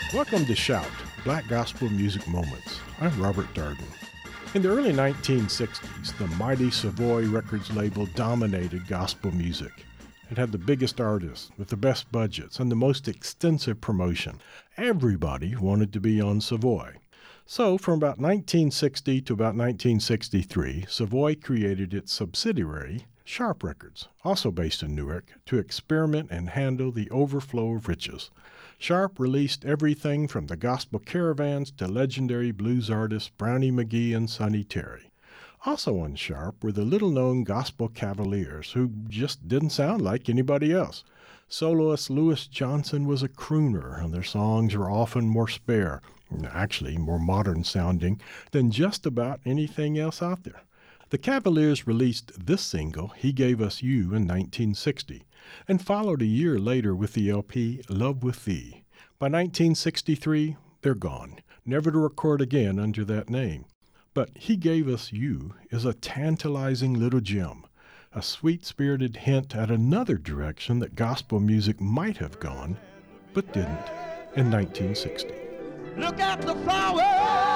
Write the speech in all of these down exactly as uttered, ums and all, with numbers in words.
Welcome to Shout, Black Gospel Music Moments. I'm Robert Darden. In the early nineteen sixties, the mighty Savoy Records label dominated gospel music. It had the biggest artists with the best budgets and the most extensive promotion. Everybody wanted to be on Savoy. So from about nineteen sixty to about nineteen sixty-three, Savoy created its subsidiary, Sharp Records, also based in Newark, to experiment and handle the overflow of riches. Sharp released everything from the Gospel Caravans to legendary blues artists Brownie McGhee and Sonny Terry. Also on Sharp were the little-known Gospel Cavaliers, who just didn't sound like anybody else. Soloist Louis Johnson was a crooner, and their songs were often more spare, actually more modern-sounding, than just about anything else out there. The Cavaliers released this single, He Gave Us You, in nineteen sixty, and followed a year later with the L P Love With Thee. By nineteen sixty-three, they're gone, never to record again under that name. But He Gave Us You is a tantalizing little gem, a sweet-spirited hint at another direction that gospel music might have gone, but didn't, in nineteen sixty. Look at the flowers,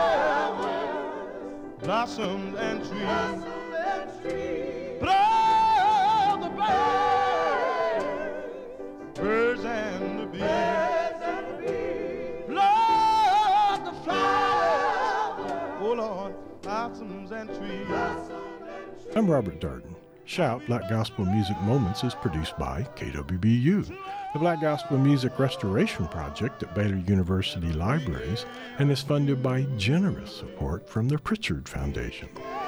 blossoms and trees, blow the birds, birds and the bees, blow the flowers, oh Lord, blossoms and trees. I'm Robert Darden. Shout, Black Gospel Music Moments is produced by K W B U, the Black Gospel Music Restoration Project at Baylor University Libraries, and is funded by generous support from the Pritchard Foundation.